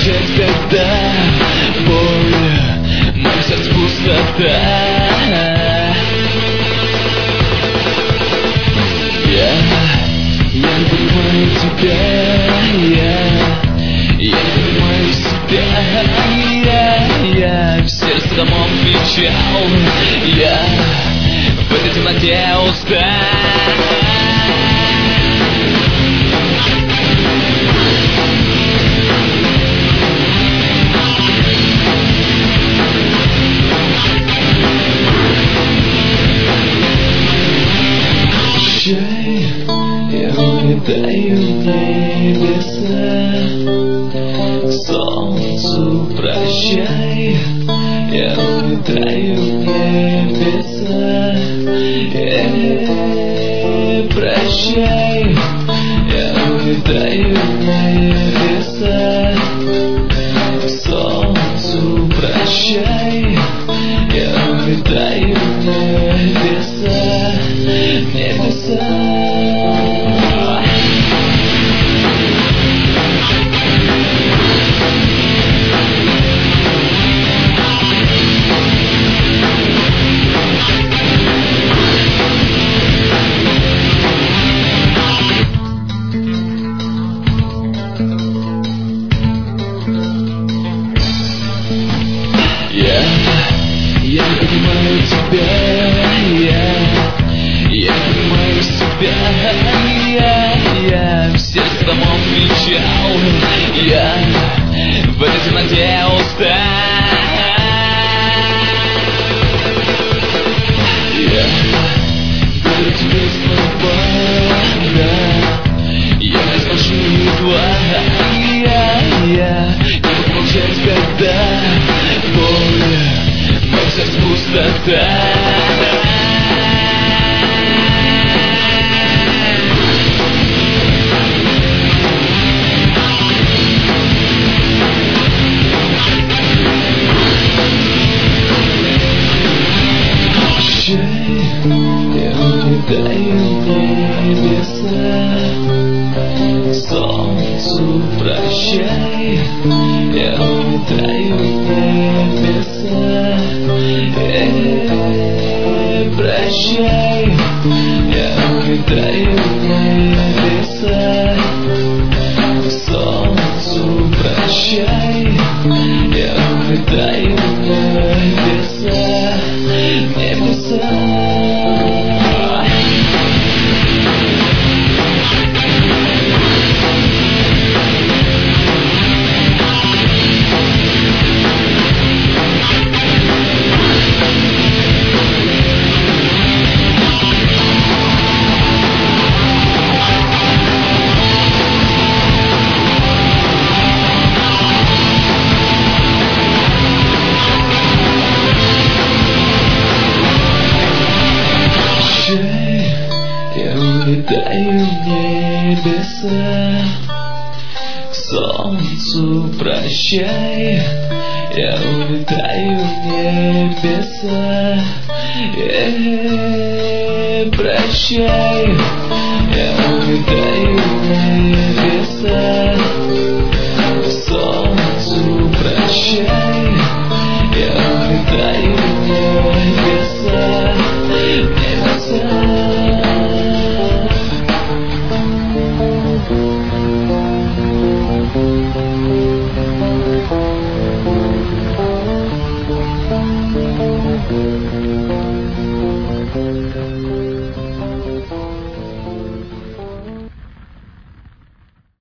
молчать, когда боль, мое сердце пустота. Я не понимаю тебя, я не понимаю себя. Я в сердце домом кричал, я в этой темноте устал. Я улетаю в небеса, солнцу прощай. Я улетаю в небеса, прощай. Я улетаю в небеса, солнцу прощай. Я улетаю в небеса, небеса. Я не понимаю тебя, я не понимаю себя. Я в сердце домом кричал, я в этой темноте устал. Я говорю тебе слова, я не скажу едва. Я не могу молчать, когда боль, мое сердце пустота. Я улетаю в небеса, солнцу прощай. Я улетаю в небеса, прощай. Я улетаю в небеса, солнцу прощай. Я улетаю в небеса, небеса. Я улетаю в небеса, солнцу прощай. Я улетаю в небеса, прощай. Я улетаю в небеса.